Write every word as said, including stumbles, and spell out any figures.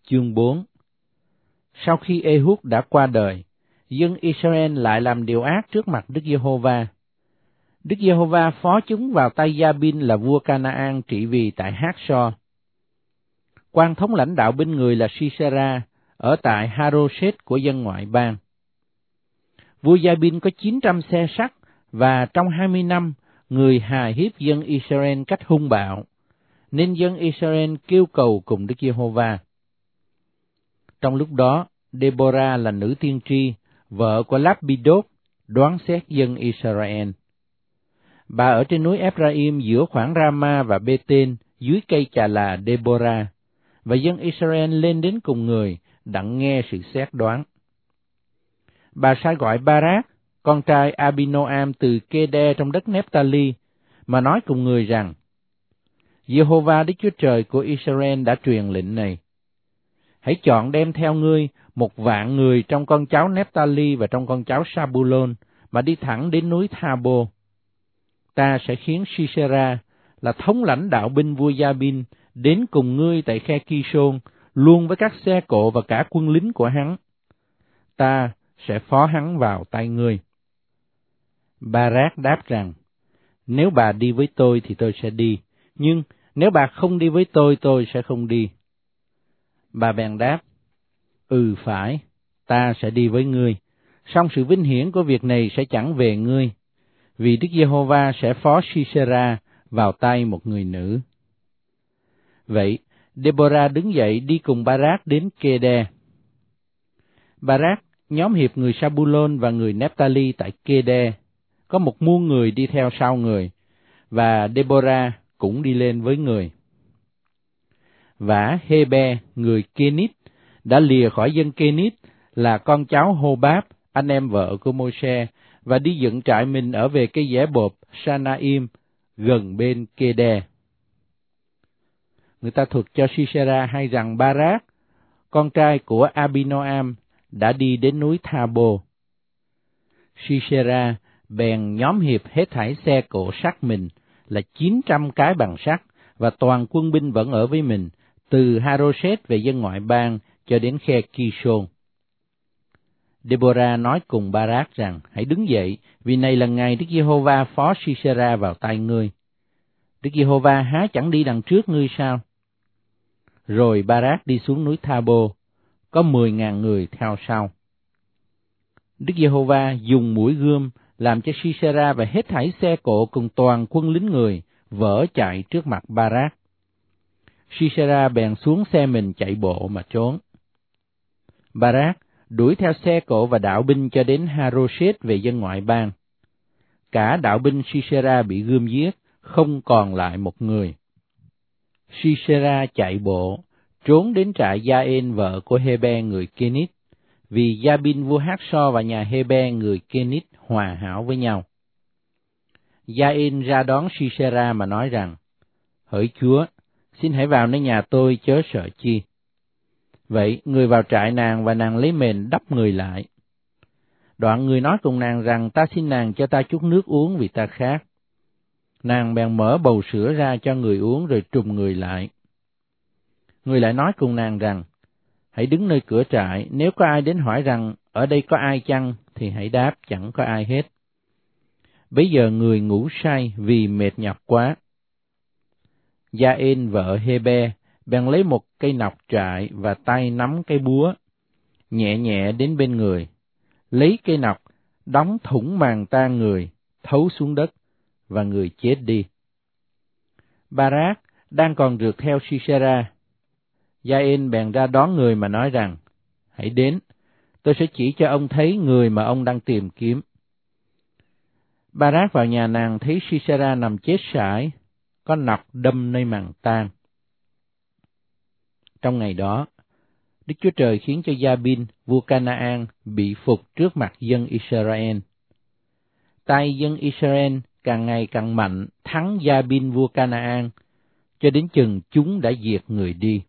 Chương bốn. Sau khi Ehud đã qua đời, dân Israel lại làm điều ác trước mặt Đức Giê-hô-va. Đức Giê-hô-va phó chúng vào tay Gia-bin là vua Canaan trị vì tại Hát-so. Quan thống lãnh đạo binh người là Si-sê-ra ở tại Ha-rô-sét của dân ngoại bang. Vua Gia-bin có chín trăm xe sắt, và trong hai mươi năm, người hà hiếp dân Israel cách hung bạo, nên dân Israel kêu cầu cùng Đức Giê-hô-va. Trong lúc đó, Đê-bô-ra là nữ tiên tri, vợ của Láp-bi-đốt, đoán xét dân Israel. Bà ở trên núi Ép-ra-im giữa khoảng Ra-ma và Bê-tên, dưới cây chà là Đê-bô-ra, và dân Israel lên đến cùng người, đặng nghe sự xét đoán. Bà sai gọi Ba-rác, con trai A-bi-nô-am từ Kê-đe trong đất Nép-ta-li, mà nói cùng người rằng: Giê-hô-va Đức Chúa Trời của Israel đã truyền lệnh này: hãy chọn đem theo ngươi một vạn người trong con cháu Nép-ta-li và trong con cháu Sa-bu-lôn, mà đi thẳng đến núi Tha-bô. Ta sẽ khiến Si-sê-ra là thống lãnh đạo binh vua Gia-bin đến cùng ngươi tại khe Ki-sôn, luôn với các xe cộ và cả quân lính của hắn. Ta sẽ phó hắn vào tay ngươi. Ba-rác đáp rằng: nếu bà đi với tôi thì tôi sẽ đi, nhưng nếu bà không đi với tôi, tôi sẽ không đi. Bà bèn đáp: ừ phải, ta sẽ đi với ngươi, song sự vinh hiển của việc này sẽ chẳng về ngươi, vì Đức Giê-hô-va sẽ phó Si-sê-ra vào tay một người nữ. Vậy, Đê-bô-ra đứng dậy đi cùng Ba-rác đến Kê-đe. Ba-rác nhóm hiệp người Sa-bu-lôn và người Nép-ta-li tại Kê-đe, có một muôn người đi theo sau người, và Đê-bô-ra cũng đi lên với người. Vả Hê-be, người Kê-nít, đã lìa khỏi dân Kê-nít, là con cháu Hô-báp, anh em vợ của Mô-se, và đi dựng trại mình ở về cây dẻ bộp Sa-na-im, gần bên Kê-đe. Người ta thuật cho Si-sê-ra hay rằng Ba-rác, con trai của A-bi-nô-am, đã đi đến núi Tha-bô. Si-sê-ra bèn nhóm hiệp hết thảy xe cộ sắt mình là chín trăm cái bằng sắt, và toàn quân binh vẫn ở với mình, từ Ha-rô-sét về dân ngoại bang cho đến khe Ki-sôn. Đê-bô-ra nói cùng Ba-rác rằng: hãy đứng dậy, vì này là ngày Đức Giê-hô-va phó Si-sê-ra vào tay ngươi. Đức Giê-hô-va há chẳng đi đằng trước ngươi sao? Rồi Ba-rác đi xuống núi Tha-bô, có mười ngàn người theo sau. Đức Giê-hô-va dùng mũi gươm làm cho Si-sê-ra và hết thảy xe cộ cùng toàn quân lính người vỡ chạy trước mặt Ba-rác. Si-sê-ra bèn xuống xe mình chạy bộ mà trốn. Ba-rác đuổi theo xe cộ và đạo binh cho đến Ha-rô-sét về dân ngoại bang. Cả đạo binh Si-sê-ra bị gươm giết, không còn lại một người. Si-sê-ra chạy bộ, trốn đến trại Gia-ên vợ của Hê-be người Kê-nít, vì Gia-bin vua Hát-so và nhà Hê-be người Kê-nít hòa hảo với nhau. Gia-ên ra đón Si-sê-ra mà nói rằng: hỡi Chúa, xin hãy vào nơi nhà tôi, chớ sợ chi. Vậy người vào trại nàng, và nàng lấy mền đắp người lại. Đoạn người nói cùng nàng rằng: ta xin nàng cho ta chút nước uống vì ta khát. Nàng bèn mở bầu sữa ra cho người uống, rồi trùm người lại. Người lại nói cùng nàng rằng: hãy đứng nơi cửa trại, nếu có ai đến hỏi rằng ở đây có ai chăng, thì hãy đáp chẳng có ai hết. Bấy giờ người ngủ say vì mệt nhọc quá. Gia-ên vợ Hê-be bèn lấy một cây nọc trại và tay nắm cây búa, nhẹ nhẹ đến bên người, lấy cây nọc đóng thủng màng tan người, thấu xuống đất, và người chết đi. Ba-rác đang còn rượt theo Si-sê-ra. Gia-ên bèn ra đón người mà nói rằng: hãy đến, tôi sẽ chỉ cho ông thấy người mà ông đang tìm kiếm. Ba-rác vào nhà nàng thấy Si-sê-ra nằm chết sải, có nọc đâm nơi màng tan. Trong ngày đó, Đức Chúa Trời khiến cho Gia-bin, vua Canaan, bị phục trước mặt dân Israel. Tay dân Israel càng ngày càng mạnh, thắng Gia-bin vua Canaan, cho đến chừng chúng đã diệt người đi.